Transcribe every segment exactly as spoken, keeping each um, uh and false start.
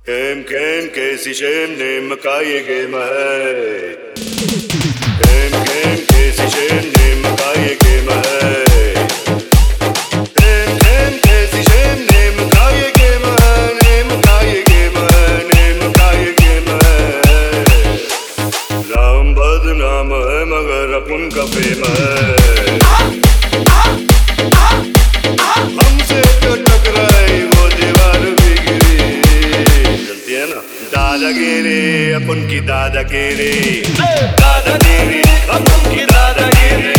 Kem kem kesi shem nem kaye gem hai. Kem kem kesi shem nem kaye gem hai. Kem kem kesi shem nem kaye gem hai. Nem kaye gem hai. Nem kaye gem hai. नाम बदनाम है मगर अपन का प्रेम है. हमसे जो टकराई वो दीवार भी गिरी. चलती है ना दादागिरी अपन की दादागिरी. दादागिरी अपन की दादागिरी.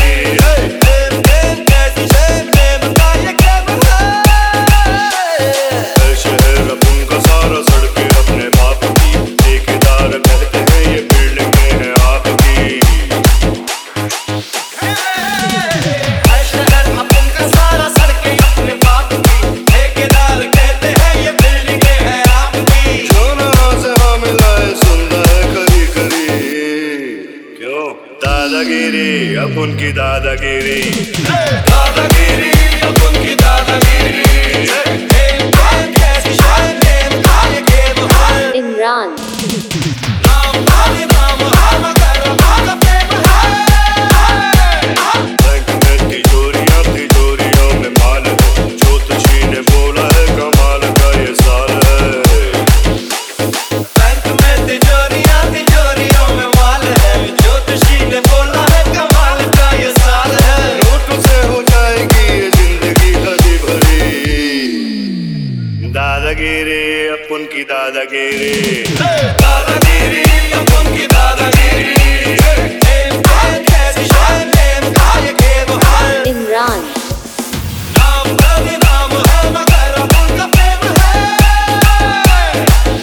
शहर अपन का सारा सड़कें अपने बाप की. ठेकेदार कहते हैं ये बिल्डिंगें हैं आपकी. दादागिरी अपन की दादागिरी. दादागिरी अपन की दादागिरी. इमरान बैंक में तिजोरियां तिजोरियों में माल है. ज्योतिषी ने बोला है कमाल का ये साल है. बैंक में तिजोरियां तिजोरियों में माल है. ज्योतिषी ने बोला है कमाल का ये साल है. नोट से हो जाएगी ये जिंदगी हरी भरी. दादागिरी अपन की दादागिरी. दादागिरी अपन की दादागिरी. इमरान नाम बदनाम है मगर अपन का प्रेम है.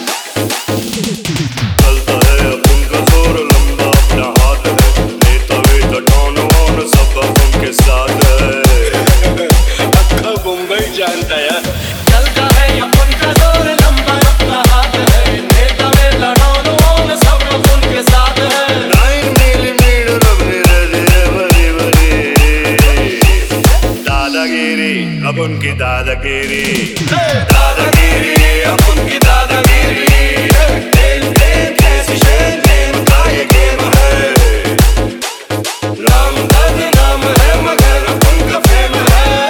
चलता है अपन का जोर लंबा अपना हाथ है. नेता वेता डॉन वॉन सब अपन के साथ है. अक्का मुंबई जानता है. चलता है अपन का जोर लंबा अपना हाथ है. नेता में लड़ाओ वोन सब अपन के साथ है. नाइन मिलीमीटर अपनी रजे भरी भरी. दादागिरी अपन की दादागिरी. दादागिरी अपन की दादागिरी. तेल तेल कैसी शेर नेम का ये गेम है. नाम बदनाम है मगर अपन का प्रेम है.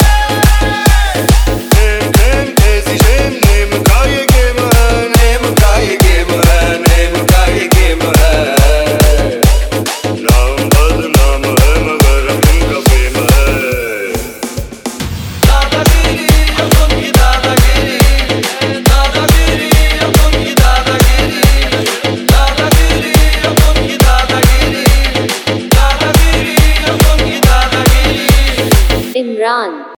नेम नेम कैसी शेर नेम का ये गेम है. नेम का ये गेम है. नेम का ये गेम है. नाम बदनाम है मगर अपन का प्रेम है. दादागिरी अपन की दादागिरी. दादागिरी अपन की दादागिरी. दादागिरी अपन की दादागिरी. दादागिरी अपन की दादागिरी. इमरान